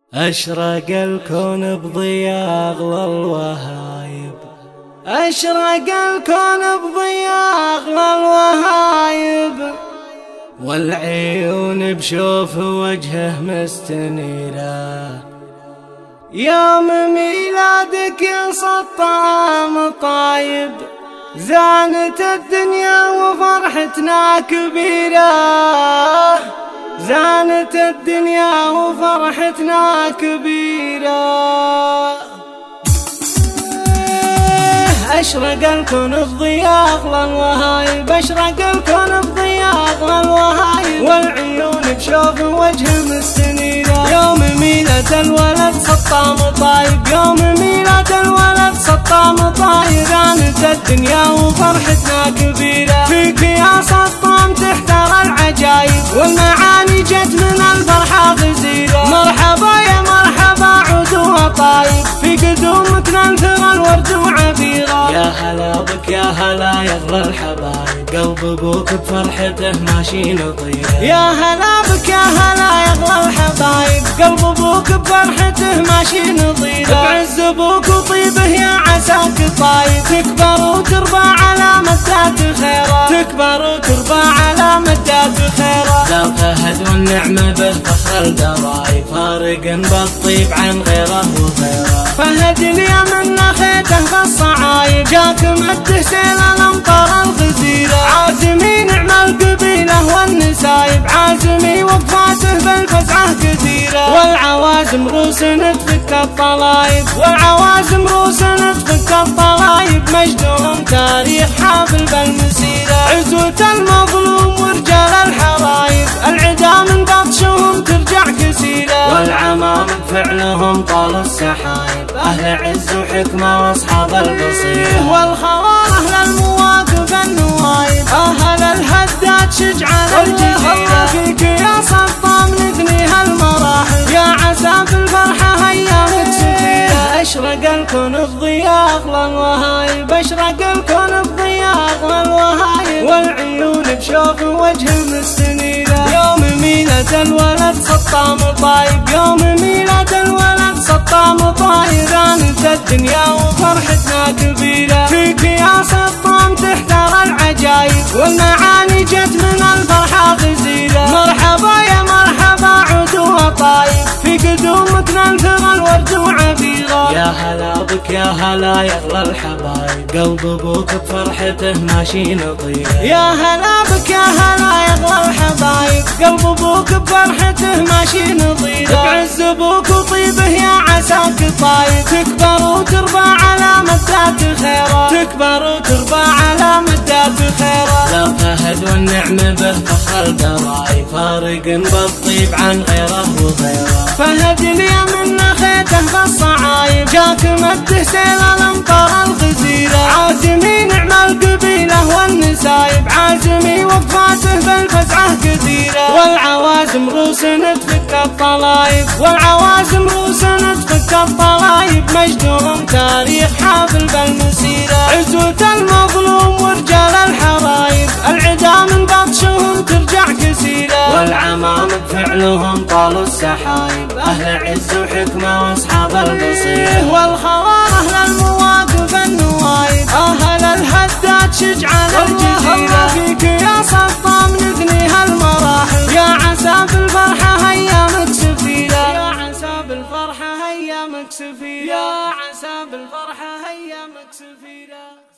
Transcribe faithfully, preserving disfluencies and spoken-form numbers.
أشرق الكون بضياء أغلى الوهايب، أشرق الكون بضياء أغلى الوهايب، والعيون بشوف وجهه مستنيرة. يوم ميلادك يا سطام طايب، زانت الدنيا وفرحتنا كبيرة، زانت الدنيا وفرحتنا كبيرة. أشرق الكون بضياء أغلى الوهايب، أشرق الكون بضياء أغلى الوهايب، والعيون بشوف وجهه مستنيرة. يوم ميلاد الولد سطام طايب، يوم ميلاد الولد سطام طايب، زانت الدنيا وفرحتنا كبيرة. فيك يا سطام تحتار العجايب، والمعاني جت من الفرحة غزيرة. مرحبا يا مرحبا عودها طايب، في قدومك ننثر الورد وعبيرة. يا هلا بك يا هلا يا اغلى الحبايب، قلب ابوك بفرحته ماشي نطيره. يا هلا بك يا هلا يا اغلى الحبايب، قلب ابوك بفرحته ماشي نطيره. بعز ابوك وطيبه يا عساك طايب، تكبر وتربى على مدات خيره، تكبر وتربى على مدات خيره. لا فهد والنعمه بالفخر الدرايب، فارق بالطيب عن غيره وغيره. فهد اليمن نخيته بالصعايب، جاك مده سيل الامطار الغزيره. عازمي نعم القبيله والنسايب، عازمي وقفاته بالفزعه كثيره. والعوازم روس تفك الطلايب، والعوازم روس تفك الطلايب، مجدهم تاريخ حافل بالمسيره. عزوة المظلوم ورجال الحرايب، العدا من بطشهم ترجع كسيره. والعمام بفعلهم طال السحايب، أهل عز وحكمة وأصحاب البصيرة. والخوار أهل المواقف النوايب، أهل الهدات شجعان الجزيرة. فيك يا سطام نثني هالمراحل، يا عسى في الفرحة أيامك سفيرة. أشرق الكون بضياء أغلى الوهايب، أشرق الكون بضياء أغلى الوهايب، والعيون بشوف وجهه مستنيرة. يوم ميلاد الولد سطام طايب، يوم ميلاد الولد سطام طايب، زانت الدنيا وفرحتنا كبيرة. فيك يا سطام تحتار العجايب، والمعاني جت من الفرحة غزيرة. مرحبا يا مرحبا عودها طايب، في قدومك ننثر الورد وعبيرة. يا هلا بك يا هلا يا اغلى الحبايب، قلب ابوك بفرحته ماشي نطيره. يا هلا بك يا هلا يا اغلى الحبايب، قلب ابوك بفرحته ماشي نطيره. بعز ابوك وطيبه يا عساك طايب، تكبر وتربى على مدات خيره، تكبر وتربى على مدات خيره. لا فهد والنعمه بالفخر الدرايب، فارق بالطيب عن غيره وغيره. فهد اليمن نخيته بالصعايب، جاك مده سيل الامطار الغزيره. عازمي نعم القبيله والنسايب، عازمي وقفاته بالفزعه كثيره. والعوازم روس تفك الطلايب، والعوازم روس تفك الطلايب، مجدهم تاريخ حافل بالمسيره. عزوة المظلوم ورجال الحرايب، العدا من بطشهم ترجع كسيره. والعمام بفعلهم طالوا السحايب، أهل عز وحكمة وأصحاب البصيرة. والخوار أهل المواقف النوايب، أهل الهدات شجعان الجزيرة. فيك يا سطام نثني هالمراحل، يا عسى بالفرحة أيامك سفيرة، يا عسى بالفرحة أيامك سفيرة، يا عسى بالفرحة أيامك سفيرة.